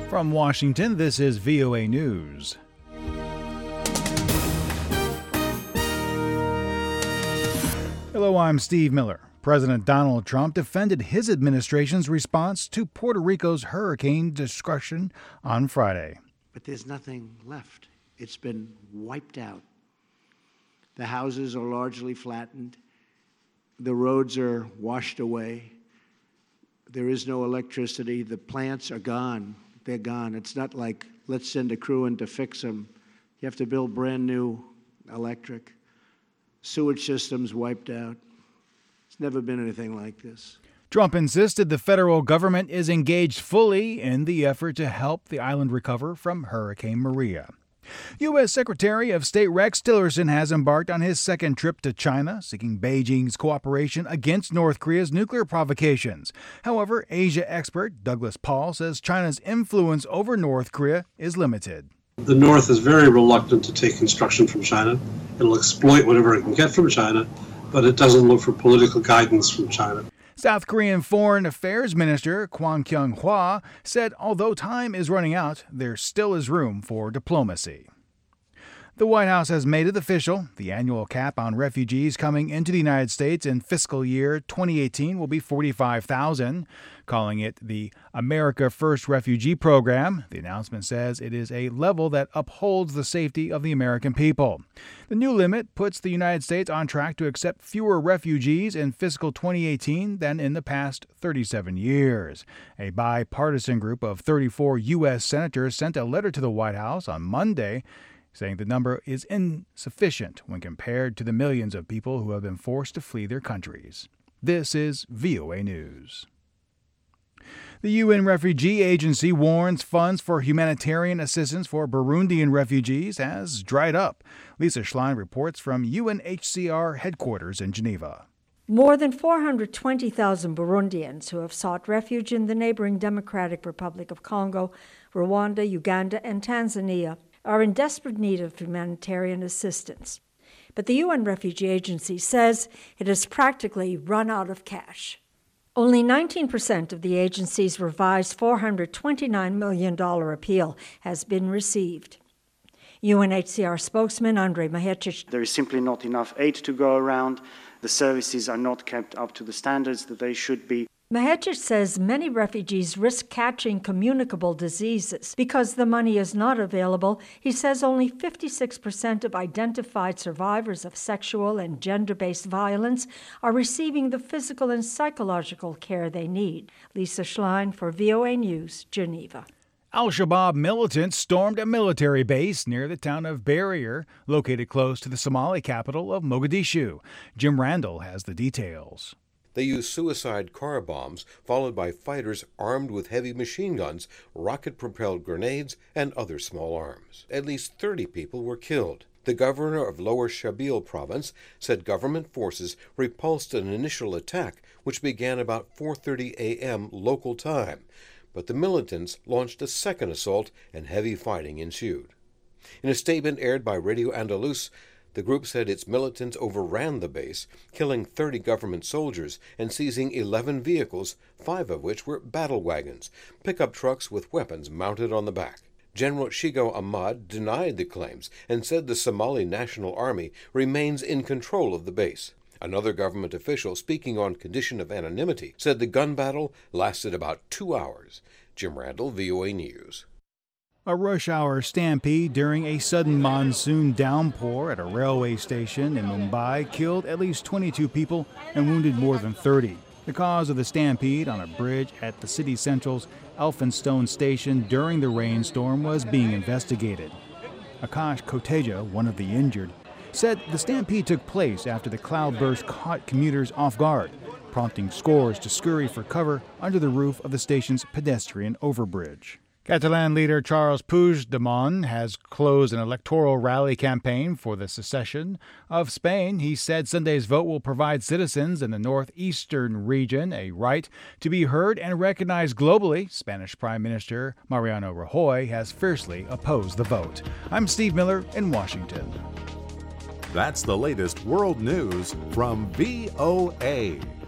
From Washington, this is VOA News. Hello, I'm Steve Miller. President Donald Trump defended his administration's response to Puerto Rico's hurricane destruction on Friday. But there's nothing left. It's been wiped out. The houses are largely flattened. The roads are washed away. There is no electricity. The plants are gone. They're gone. It's not like, let's send a crew in to fix them. You have to build brand new electric. Sewage systems wiped out. It's never been anything like this. Trump insisted the federal government is engaged fully in the effort to help the island recover from Hurricane Maria. U.S. Secretary of State Rex Tillerson has embarked on his second trip to China, seeking Beijing's cooperation against North Korea's nuclear provocations. However, Asia expert Douglas Paul says China's influence over North Korea is limited. The North is very reluctant to take instruction from China. It'll exploit whatever it can get from China, but it doesn't look for political guidance from China. South Korean Foreign Affairs Minister Kwon Kyung-hwa said although time is running out, there still is room for diplomacy. The White House has made it official. The annual cap on refugees coming into the United States in fiscal year 2018 will be 45,000, calling it the America First Refugee Program. The announcement says it is a level that upholds the safety of the American people. The new limit puts the United States on track to accept fewer refugees in fiscal 2018 than in the past 37 years. A bipartisan group of 34 U.S. senators sent a letter to the White House on Monday saying the number is insufficient when compared to the millions of people who have been forced to flee their countries. This is VOA News. The UN Refugee Agency warns funds for humanitarian assistance for Burundian refugees has dried up. Lisa Schlein reports from UNHCR headquarters in Geneva. More than 420,000 Burundians who have sought refuge in the neighboring Democratic Republic of Congo, Rwanda, Uganda, and Tanzania are in desperate need of humanitarian assistance. But the UN Refugee Agency says it has practically run out of cash. Only 19% of the agency's revised $429 million appeal has been received. UNHCR spokesman Andrej Mahecic. There is simply not enough aid to go around. The services are not kept up to the standards that they should be. Mahecic says many refugees risk catching communicable diseases. Because the money is not available, he says only 56% of identified survivors of sexual and gender-based violence are receiving the physical and psychological care they need. Lisa Schlein for VOA News, Geneva. Al-Shabaab militants stormed a military base near the town of Barrier, located close to the Somali capital of Mogadishu. Jim Randall has the details. They used suicide car bombs, followed by fighters armed with heavy machine guns, rocket-propelled grenades, and other small arms. At least 30 people were killed. The governor of Lower Shabelle province said government forces repulsed an initial attack, which began about 4:30 a.m. local time. But the militants launched a second assault, and heavy fighting ensued. In a statement aired by Radio Andalus, the group said its militants overran the base, killing 30 government soldiers and seizing 11 vehicles, 5 of which were battle wagons, pickup trucks with weapons mounted on the back. General Shigo Ahmad denied the claims and said the Somali National Army remains in control of the base. Another government official, speaking on condition of anonymity, said the gun battle lasted about 2 hours. Jim Randall, VOA News. A rush hour stampede during a sudden monsoon downpour at a railway station in Mumbai killed at least 22 people and wounded more than 30. The cause of the stampede on a bridge at the city central's Elphinstone station during the rainstorm was being investigated. Akash Koteja, one of the injured, said the stampede took place after the cloudburst caught commuters off guard, prompting scores to scurry for cover under the roof of the station's pedestrian overbridge. Catalan leader Charles Puigdemont has closed an electoral rally campaign for the secession of Spain. He said Sunday's vote will provide citizens in the northeastern region a right to be heard and recognized globally. Spanish Prime Minister Mariano Rajoy has fiercely opposed the vote. I'm Steve Miller in Washington. That's the latest world news from VOA.